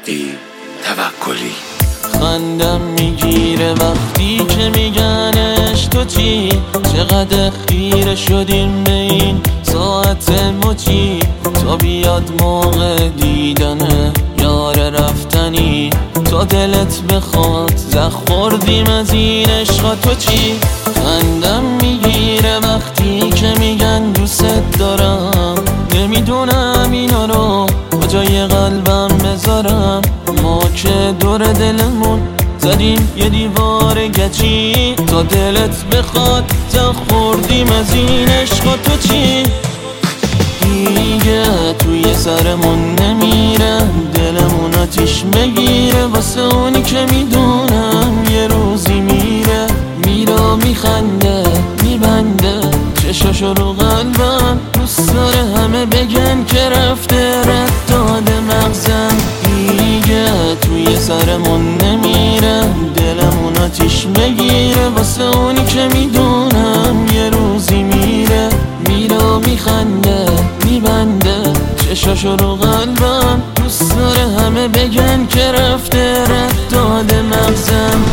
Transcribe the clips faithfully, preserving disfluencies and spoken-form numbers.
مهدی توکلی. خندم میگیره وقتی که میگنش تو چی، چقدر خیره شدیم به این ساعت مچی. تا بیاد موقع دیدنه یار رفتنی، تا دلت بخواد زخ خوردیم از این عشقا تو چی. خندم میگیره وقتی که میگن دوست دارم، نمیدونم اینا رو کجای قلبم بذارم. ما که دور دلمون زدیم یه دیوار گچی، تا دلت بخواد زخ خوردیم از این عشقا تو چی. دیگه توی سرمون نمیره، دلمون آتیش بگیره واسه اونی که میدونم یه روزی میره. میرا میخنده میبنده چشاشو رو قلبم، دوست داره همه بگن که رفته رد داده مغزم. دیگه توی سرمون نمیره، دلمون آتیش بگیره واسه اونی که میدونم یه روزی میره. میرا میخنده میبنده چشاشو رو قلبم، دوست داره همه بگن که رفته رد داده مغزم.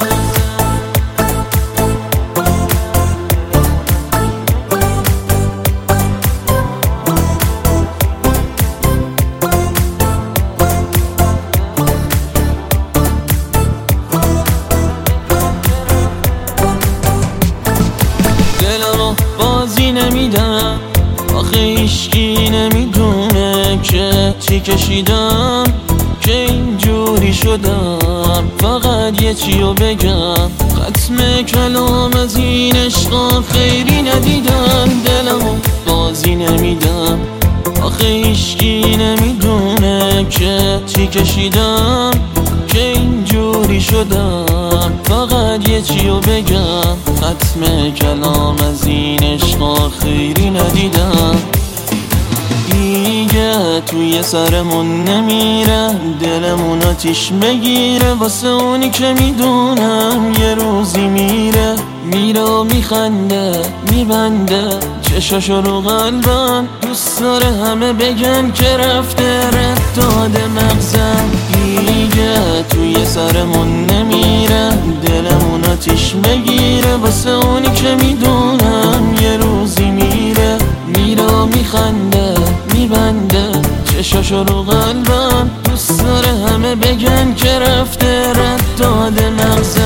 دلمو بازی نمیدم آخه هیچکی نمیدونه که چی کشیدم که اینجوری شدم. فقط یه چیو بگم، ختم کلام از این عشقا خیری ندیدم. دلمو بازی نمیدم آخه هیچکی نمیدونه که چی کشیدم که اینجوری شدم. فقط یه چیو بگم، ختم کلام از این عشقا خیری ندیدم. دیگه توی سرمون نمیره، دلمون آتیش بگیره واسه اونی که میدونم یه روزی میره. میرا میخنده میبنده چشاشو رو قلبم، دوست داره همه بگن که رفته رد داده مغزم. دیگه توی سرمون نمیره، دلمون آتیش بگیره واسه اونی که میدونم یه روزی میره. میرا میخنده میبنده چشاشو رو قلبم، دوست داره همه بگن که رفته رد داده مغزم.